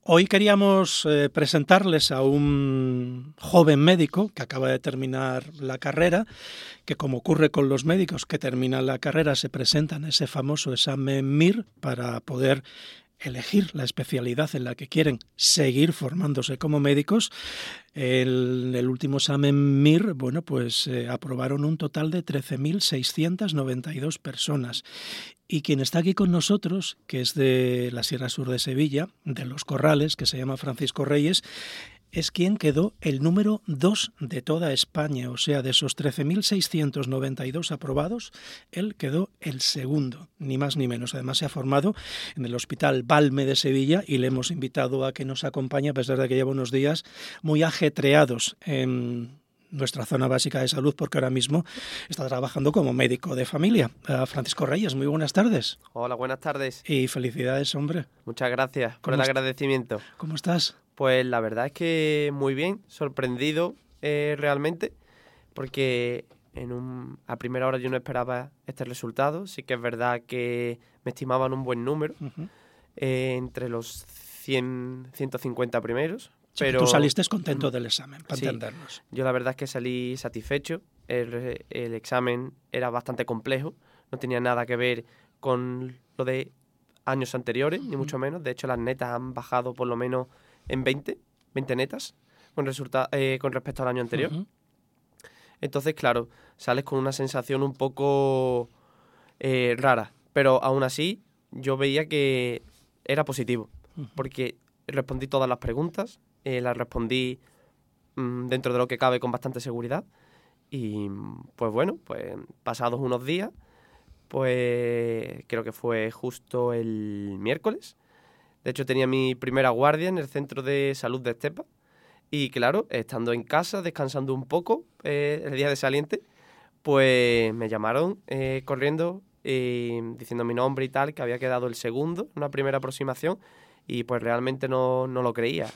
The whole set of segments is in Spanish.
Hoy queríamos presentarles a un joven médico que acaba de terminar la carrera, que como ocurre con los médicos que terminan la carrera se presentan ese famoso examen MIR para poder elegir la especialidad en la que quieren seguir formándose como médicos. En el último examen MIR, aprobaron un total de 13.692 personas. Y quien está aquí con nosotros, que es de la Sierra Sur de Sevilla, de Los Corrales, que se llama Francisco Reyes, es quien quedó el número 2 de toda España. O sea, de esos 13.692 aprobados, él quedó el segundo, ni más ni menos. Además, se ha formado en el Hospital Balme de Sevilla y le hemos invitado a que nos acompañe, a pesar de que lleva unos días muy ajetreados en nuestra zona básica de salud, porque ahora mismo está trabajando como médico de familia. Francisco Reyes, muy buenas tardes. Hola, buenas tardes. Y felicidades, hombre. Muchas gracias por el agradecimiento. ¿Cómo estás? Pues la verdad es que muy bien, sorprendido realmente, porque a primera hora yo no esperaba este resultado. Sí que es verdad que me estimaban un buen número, entre los 150 primeros. Pero tú saliste contento del examen, para entendernos. Yo la verdad es que salí satisfecho. El examen era bastante complejo, no tenía nada que ver con lo de años anteriores, ni mucho menos. De hecho, las netas han bajado por lo menos en 20 netas con respecto al año anterior. Entonces, claro, sales con una sensación un poco rara, pero aún así yo veía que era positivo, porque respondí todas las preguntas, las respondí dentro de lo que cabe con bastante seguridad y pues pasados unos días, pues creo que fue justo el miércoles. De hecho, tenía mi primera guardia en el centro de salud de Estepa y, claro, estando en casa, descansando un poco el día de saliente, pues me llamaron corriendo diciendo mi nombre y tal, que había quedado el segundo en una primera aproximación y pues realmente no lo creía.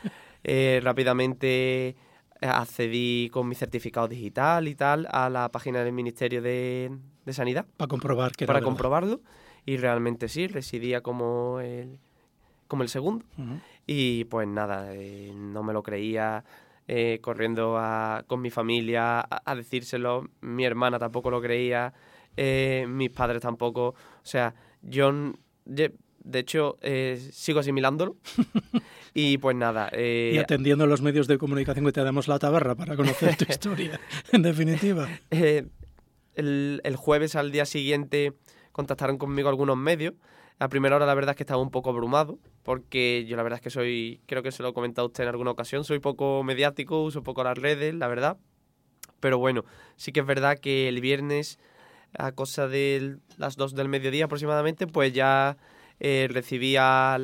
Rápidamente accedí con mi certificado digital y tal a la página del Ministerio de Sanidad. Para comprobar que era Para verdad. comprobarlo y realmente sí, residía como el segundo. Y pues nada, no me lo creía, corriendo con mi familia a decírselo. Mi hermana tampoco lo creía, mis padres tampoco. O sea, yo de hecho sigo asimilándolo. Y pues nada. Y atendiendo los medios de comunicación que te damos la tabarra para conocer tu historia, en definitiva. El jueves al día siguiente contactaron conmigo algunos medios. A primera hora la verdad es que estaba un poco abrumado, porque yo la verdad es que creo que se lo he comentado a usted en alguna ocasión, soy poco mediático, uso poco las redes, la verdad. Pero bueno, sí que es verdad que el viernes, a cosa de las 2 del mediodía aproximadamente, pues ya recibía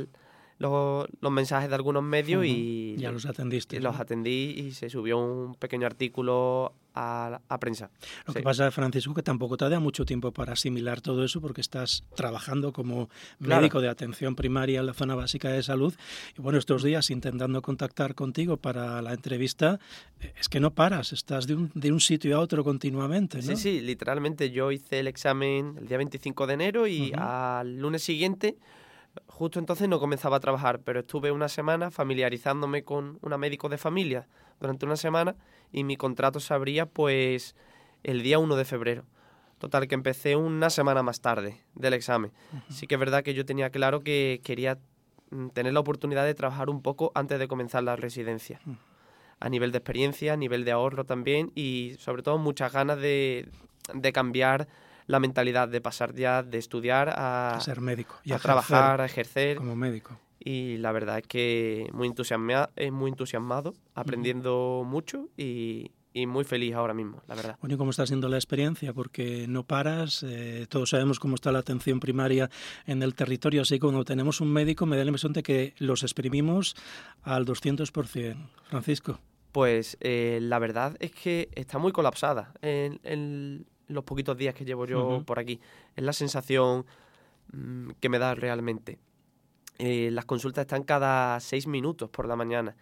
los mensajes de algunos medios y ya los atendiste. Los atendí y se subió un pequeño artículo a prensa. Lo que pasa, Francisco, que tampoco te da mucho tiempo para asimilar todo eso porque estás trabajando como médico de atención primaria en la zona básica de salud y bueno, estos días intentando contactar contigo para la entrevista, es que no paras, estás de un sitio a otro continuamente, ¿no? Sí, literalmente yo hice el examen el día 25 de enero y al lunes siguiente, justo entonces no comenzaba a trabajar, pero estuve una semana familiarizándome con una médico de familia durante una semana y mi contrato se abría pues el día 1 de febrero. Total, que empecé una semana más tarde del examen. Sí que es verdad que yo tenía claro que quería tener la oportunidad de trabajar un poco antes de comenzar la residencia. A nivel de experiencia, a nivel de ahorro también y sobre todo muchas ganas de cambiar la mentalidad, de pasar ya de estudiar a ser médico y a trabajar, a ejercer como médico. Y la verdad es que muy entusiasmado, aprendiendo mucho y muy feliz ahora mismo, la verdad. Bueno, ¿y cómo está siendo la experiencia? Porque no paras, todos sabemos cómo está la atención primaria en el territorio, así que cuando tenemos un médico me da la impresión de que los exprimimos al 200%. Francisco. Pues la verdad es que está muy colapsada en los poquitos días que llevo yo por aquí. Es la sensación que me da realmente. Las consultas están cada 6 minutos por la mañana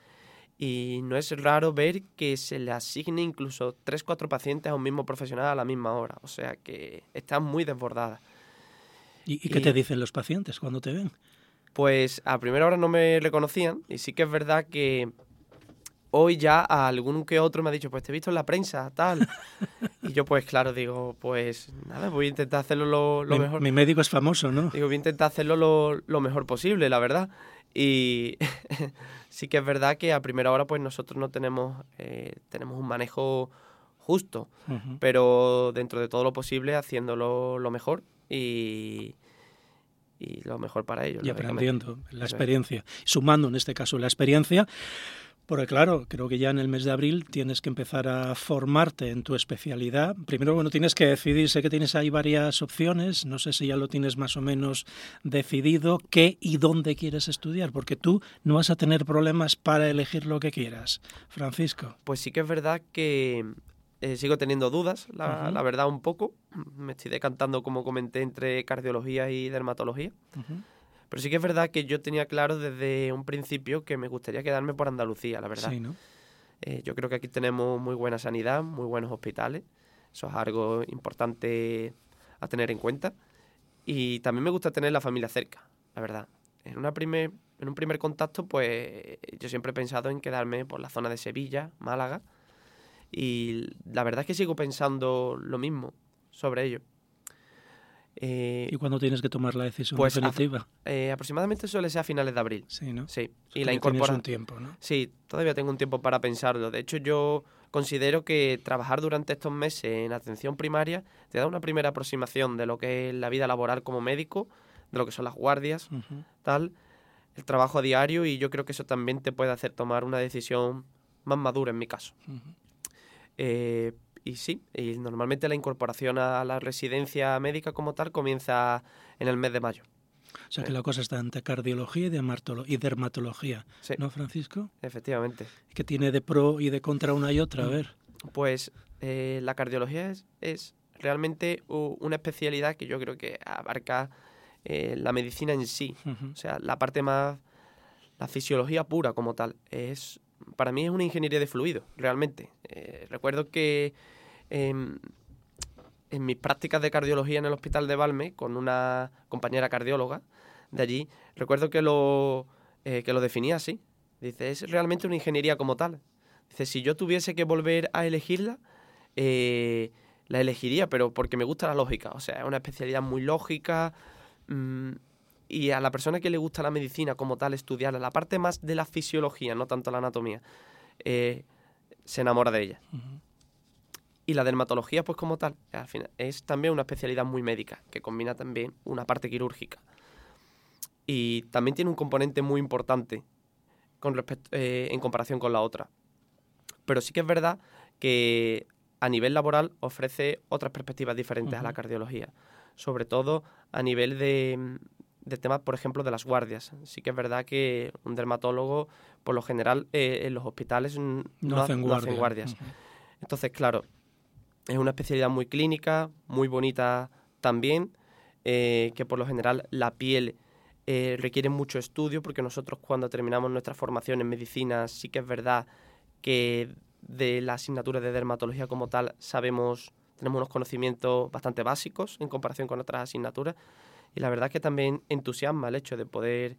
y no es raro ver que se le asigne incluso 3-4 pacientes a un mismo profesional a la misma hora. O sea que están muy desbordadas. ¿Y qué te dicen los pacientes cuando te ven? Pues a primera hora no me reconocían y sí que es verdad que hoy ya a algún que otro me ha dicho, pues te he visto en la prensa, tal. Y yo pues claro, digo, pues nada, voy a intentar hacerlo lo mejor. Mi médico es famoso, ¿no? Digo, voy a intentar hacerlo lo mejor posible, la verdad. Y sí que es verdad que a primera hora pues nosotros no tenemos un manejo justo, pero dentro de todo lo posible haciéndolo lo mejor y lo mejor para ellos. Y aprendiendo la experiencia, sumando en este caso la experiencia, porque claro, creo que ya en el mes de abril tienes que empezar a formarte en tu especialidad. Primero, bueno, tienes que decidir, sé que tienes ahí varias opciones, no sé si ya lo tienes más o menos decidido, qué y dónde quieres estudiar, porque tú no vas a tener problemas para elegir lo que quieras. Francisco. Pues sí que es verdad que sigo teniendo dudas, la verdad, un poco. Me estoy decantando, como comenté, entre cardiología y dermatología. Pero sí que es verdad que yo tenía claro desde un principio que me gustaría quedarme por Andalucía, la verdad. Sí, ¿no? Yo creo que aquí tenemos muy buena sanidad, muy buenos hospitales. Eso es algo importante a tener en cuenta. Y también me gusta tener la familia cerca, la verdad. En un primer contacto, pues yo siempre he pensado en quedarme por la zona de Sevilla, Málaga. Y la verdad es que sigo pensando lo mismo sobre ello. ¿Y cuándo tienes que tomar la decisión pues definitiva? Aproximadamente suele ser a finales de abril. Sí, ¿no? Sí. Y la incorporas un tiempo, ¿no? Sí, todavía tengo un tiempo para pensarlo. De hecho, yo considero que trabajar durante estos meses en atención primaria te da una primera aproximación de lo que es la vida laboral como médico, de lo que son las guardias, tal, el trabajo diario, y yo creo que eso también te puede hacer tomar una decisión más madura en mi caso. Y sí, y normalmente la incorporación a la residencia médica como tal comienza en el mes de mayo. O sea que la cosa está entre cardiología y dermatología, sí. ¿No, Francisco? Efectivamente. ¿Qué tiene de pro y de contra una y otra? A ver. Pues la cardiología es realmente una especialidad que yo creo que abarca la medicina en sí. O sea, la parte más, la fisiología pura como tal. Para mí es una ingeniería de fluidos, realmente. Recuerdo que en mis prácticas de cardiología en el Hospital de Valme, con una compañera cardióloga de allí, recuerdo que lo definía así. Dice, es realmente una ingeniería como tal. Dice, si yo tuviese que volver a elegirla, la elegiría, pero porque me gusta la lógica. O sea, es una especialidad muy lógica. Y a la persona que le gusta la medicina como tal, estudiarla, la parte más de la fisiología, no tanto la anatomía, se enamora de ella. Y la dermatología, pues como tal, al final, es también una especialidad muy médica, que combina también una parte quirúrgica. Y también tiene un componente muy importante en comparación con la otra. Pero sí que es verdad que a nivel laboral ofrece otras perspectivas diferentes a la cardiología. Sobre todo a nivel de temas, por ejemplo, de las guardias. Sí que es verdad que un dermatólogo, por lo general, en los hospitales no hacen guardias. Entonces, claro, es una especialidad muy clínica, muy bonita también, que por lo general la piel requiere mucho estudio, porque nosotros cuando terminamos nuestra formación en medicina sí que es verdad que de la asignatura de dermatología como tal tenemos unos conocimientos bastante básicos en comparación con otras asignaturas, y la verdad es que también entusiasma el hecho de poder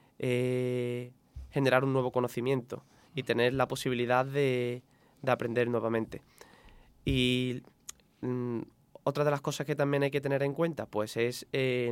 generar un nuevo conocimiento y tener la posibilidad de aprender nuevamente. Y otra de las cosas que también hay que tener en cuenta pues es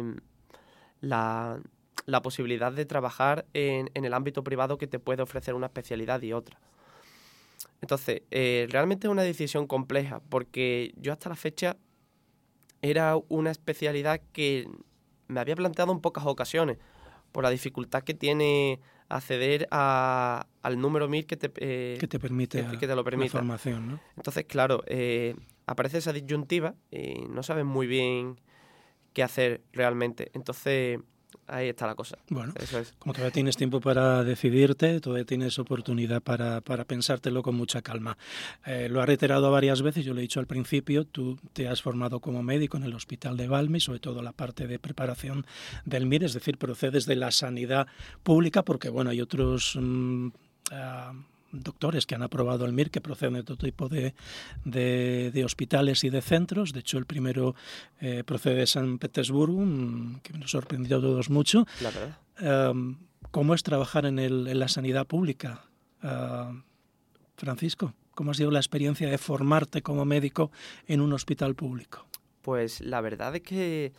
la posibilidad de trabajar en el ámbito privado, que te puede ofrecer una especialidad y otra. Entonces, realmente es una decisión compleja, porque yo hasta la fecha era una especialidad que me había planteado en pocas ocasiones, por la dificultad que tiene acceder al número MIR que te permite que te lo permita. La formación, ¿no? Entonces, claro, aparece esa disyuntiva y no sabes muy bien qué hacer realmente. Entonces, ahí está la cosa. Bueno, eso es. Como todavía tienes tiempo para decidirte, todavía tienes oportunidad para pensártelo con mucha calma. Lo has reiterado varias veces, yo lo he dicho al principio, tú te has formado como médico en el Hospital de Valme, sobre todo la parte de preparación del MIR, es decir, procedes de la sanidad pública, porque bueno, hay otros doctores que han aprobado el MIR que proceden de todo tipo de hospitales y de centros. De hecho, el primero procede de San Petersburgo, que nos sorprendió a todos mucho. La verdad. ¿Cómo es trabajar en la sanidad pública? Francisco, ¿cómo ha sido la experiencia de formarte como médico en un hospital público? Pues la verdad es que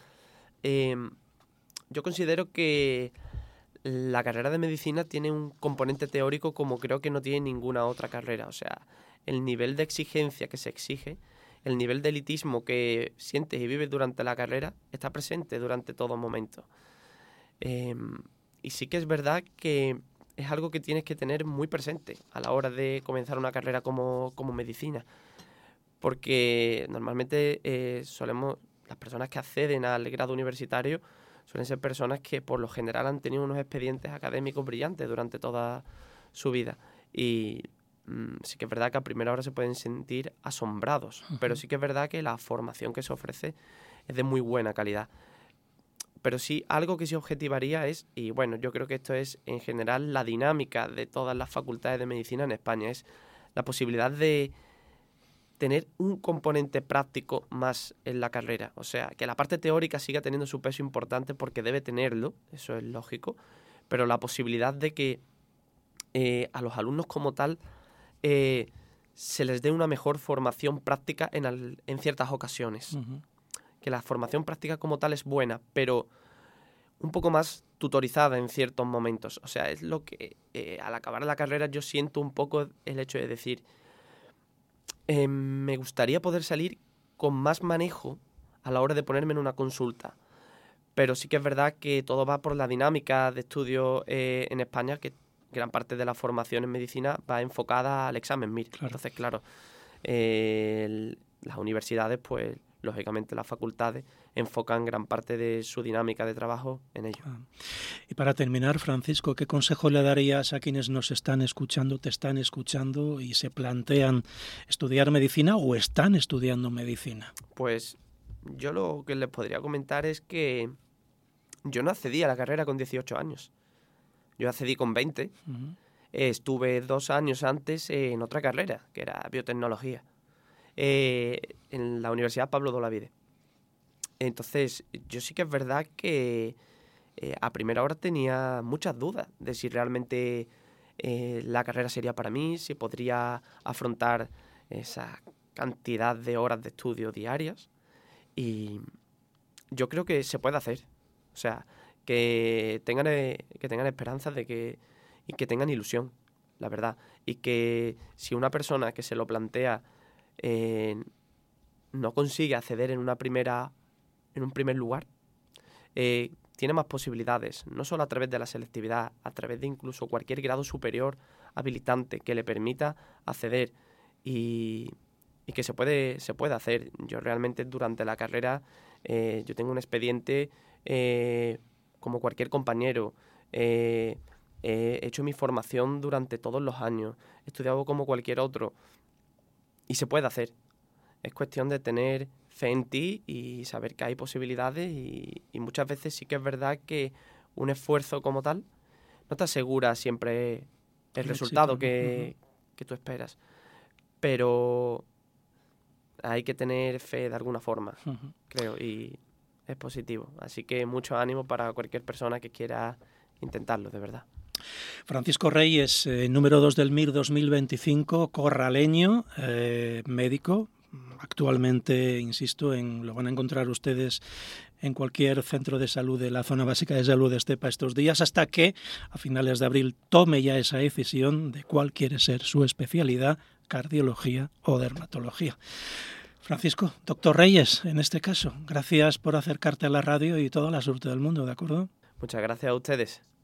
yo considero que la carrera de medicina tiene un componente teórico como creo que no tiene ninguna otra carrera. O sea, el nivel de exigencia que se exige, el nivel de elitismo que sientes y vives durante la carrera está presente durante todo momento. Y sí que es verdad que es algo que tienes que tener muy presente a la hora de comenzar una carrera como medicina. Porque normalmente las personas que acceden al grado universitario suelen ser personas que por lo general han tenido unos expedientes académicos brillantes durante toda su vida. Y sí que es verdad que a primera hora se pueden sentir asombrados, pero sí que es verdad que la formación que se ofrece es de muy buena calidad. Pero sí, algo que sí objetivaría es, y bueno, yo creo que esto es en general la dinámica de todas las facultades de medicina en España, es la posibilidad de tener un componente práctico más en la carrera. O sea, que la parte teórica siga teniendo su peso importante porque debe tenerlo, eso es lógico, pero la posibilidad de que a los alumnos como tal se les dé una mejor formación práctica en ciertas ocasiones. Uh-huh. Que la formación práctica como tal es buena, pero un poco más tutorizada en ciertos momentos. O sea, es lo que al acabar la carrera yo siento un poco el hecho de decir... me gustaría poder salir con más manejo a la hora de ponerme en una consulta. Pero sí que es verdad que todo va por la dinámica de estudio en España, que gran parte de la formación en medicina va enfocada al examen MIR. Claro. Entonces, claro, las universidades, pues, lógicamente las facultades, enfocan gran parte de su dinámica de trabajo en ello. Y para terminar, Francisco, ¿qué consejo le darías a quienes nos están escuchando, te están escuchando y se plantean estudiar medicina o están estudiando medicina? Pues yo lo que les podría comentar es que yo no accedí a la carrera con 18 años. Yo accedí con 20. Uh-huh. Estuve 2 años antes en otra carrera, que era biotecnología, en la Universidad Pablo de Olavide. Entonces, yo sí que es verdad que a primera hora tenía muchas dudas de si realmente la carrera sería para mí, si podría afrontar esa cantidad de horas de estudio diarias. Y yo creo que se puede hacer. O sea, que tengan esperanza y que tengan ilusión, la verdad. Y que si una persona que se lo plantea no consigue acceder en un primer lugar, tiene más posibilidades, no solo a través de la selectividad, a través de incluso cualquier grado superior habilitante que le permita acceder y que se puede hacer. Yo realmente durante la carrera yo tengo un expediente como cualquier compañero. He hecho mi formación durante todos los años, he estudiado como cualquier otro y se puede hacer. Es cuestión de tener fe en ti y saber que hay posibilidades y muchas veces sí que es verdad que un esfuerzo como tal no te asegura siempre el resultado que tú esperas. Pero hay que tener fe de alguna forma, creo, y es positivo. Así que mucho ánimo para cualquier persona que quiera intentarlo, de verdad. Francisco Reyes, número 2 del MIR 2025, corraleño, médico. Actualmente, insisto, lo van a encontrar ustedes en cualquier centro de salud de la zona básica de salud de Estepa estos días, hasta que a finales de abril tome ya esa decisión de cuál quiere ser su especialidad, cardiología o dermatología. Francisco, doctor Reyes, en este caso, gracias por acercarte a la radio y toda la suerte del mundo, ¿de acuerdo? Muchas gracias a ustedes.